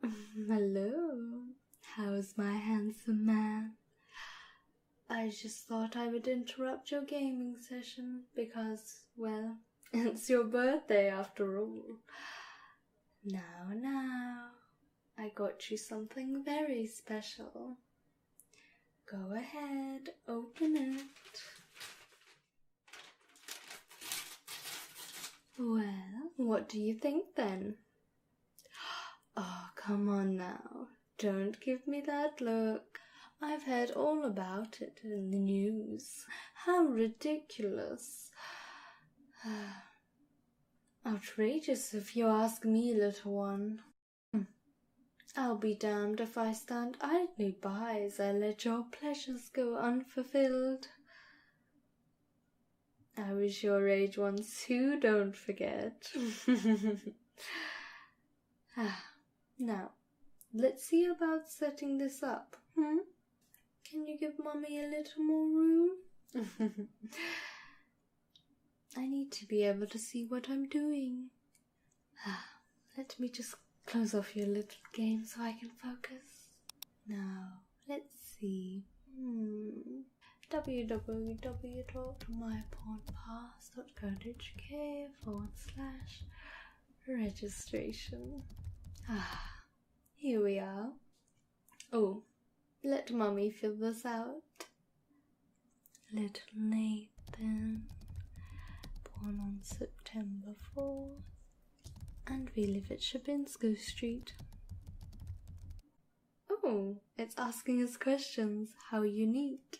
Hello. How's my handsome man? I just thought I would interrupt your gaming session because, well, it's your birthday after all. Now, I got you something very special. Go ahead, open it. Well, what do you think then? Oh, come on now. Don't give me that look. I've heard all about it in the news. How ridiculous. Outrageous if you ask me, little one. I'll be damned if I stand idly by as I let your pleasures go unfulfilled. I was your age once too, don't forget. Now, let's see about setting this up. Can you give Mummy a little more room? I need to be able to see what I'm doing. Let me just close off your little game so I can focus. Now, let's see. www.mypornpass.co.uk/registration. Here we are. Oh, let Mummy fill this out. Little Nathan, born on September 4th, and we live at Shabinsko Street. Oh, it's asking us questions. How unique.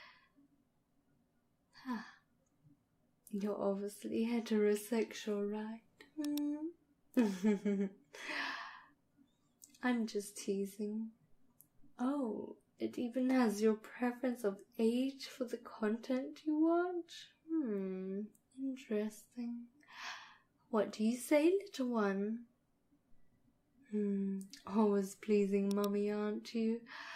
You're obviously heterosexual, right? I'm just teasing. Oh, it even has your preference of age for the content you watch? Interesting. What do you say, little one? Always pleasing Mummy, aren't you?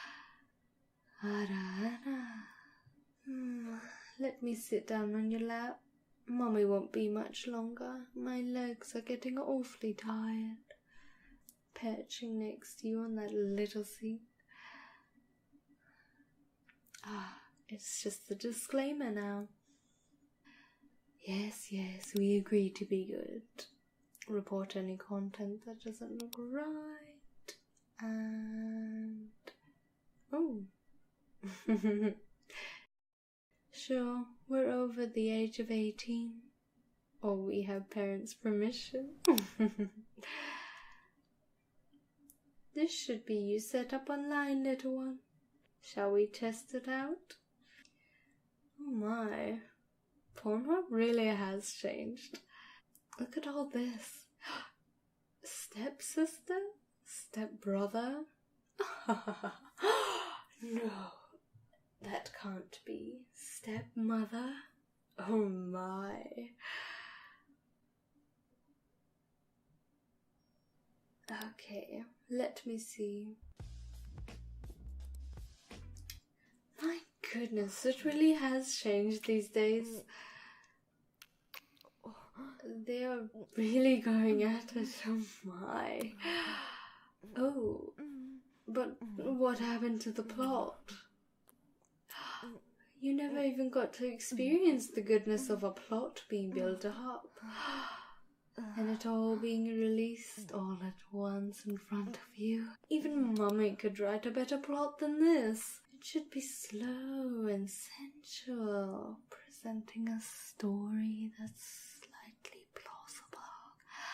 Let me sit down on your lap. Mummy won't be much longer. My legs are getting awfully tired. Perching next to you on that little seat. It's just a disclaimer now. Yes, we agree to be good. Report any content that doesn't look right. And... oh. Sure, we're over the age of 18. Or we have parents' permission. This should be you set up online, little one. Shall we test it out? Oh my. Pornhub really has changed. Look at all this. Stepsister? Stepbrother? No, that can't be. Stepmother? Oh my. Okay, let me see. My goodness, it really has changed these days. They are really going at it, oh my. Oh, but what happened to the plot? You never even got to experience the goodness of a plot being built up. And it all being released all at once in front of you. Even Mummy could write a better plot than this. It should be slow and sensual, presenting a story that's slightly plausible.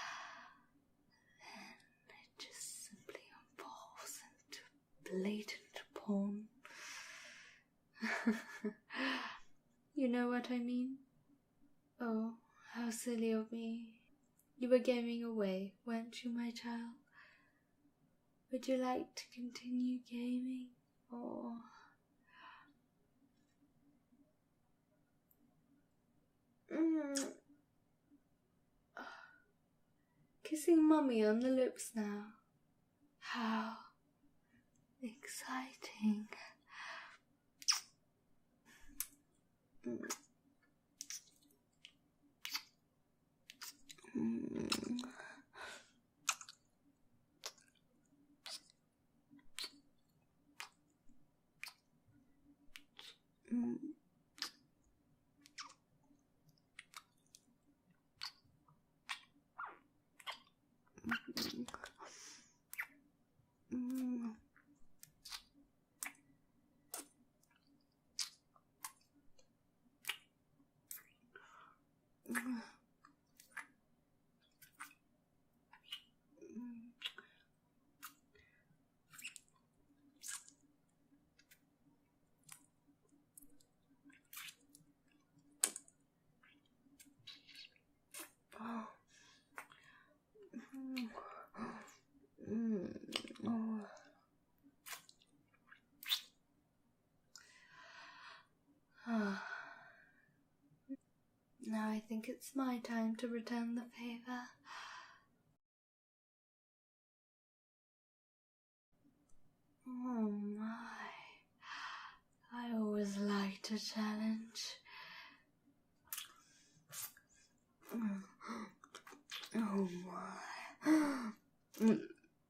Then it just simply evolves into blatant porn. You know what I mean? Oh, how silly of me. You were gaming away, weren't you, my child? Would you like to continue gaming, or... Kissing Mummy on the lips now. How exciting. Now I think it's my time to return the favor. Oh my, I always liked a challenge. Oh my.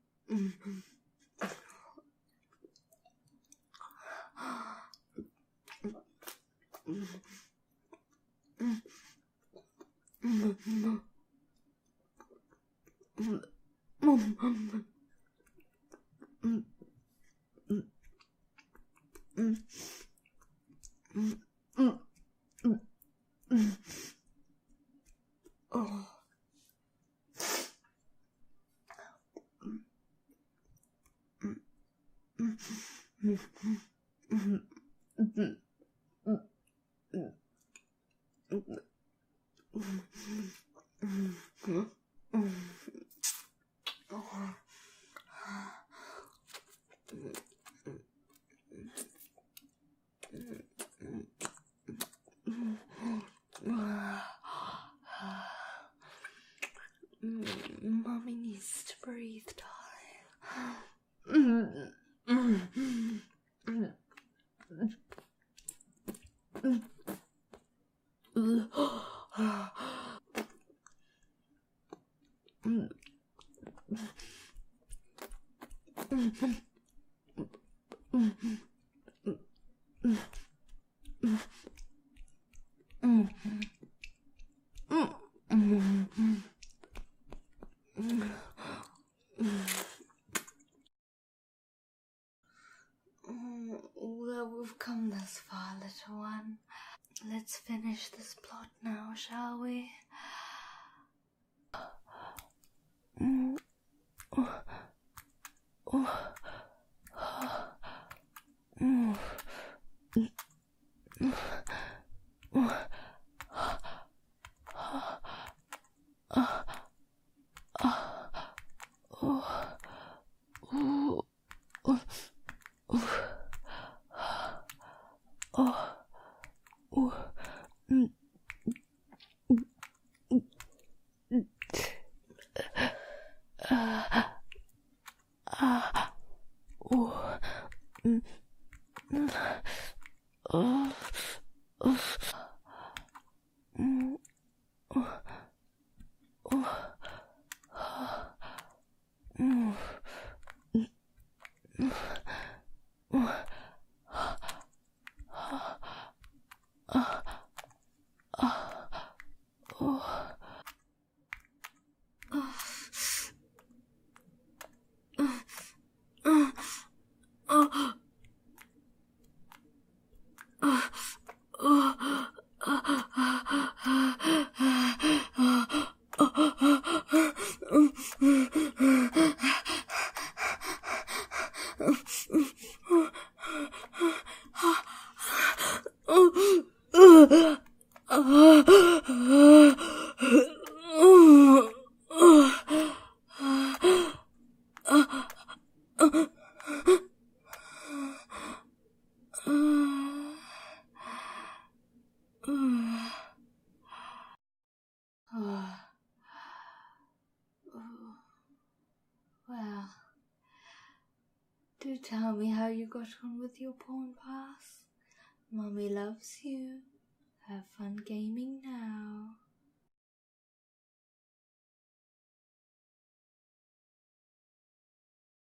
Mommy needs to breathe, darling. Well, we've come this far, little one. Let's finish this plot now, shall we? Well, do tell me how you got on with your pawn pass. Mommy loves you. Have fun gaming now.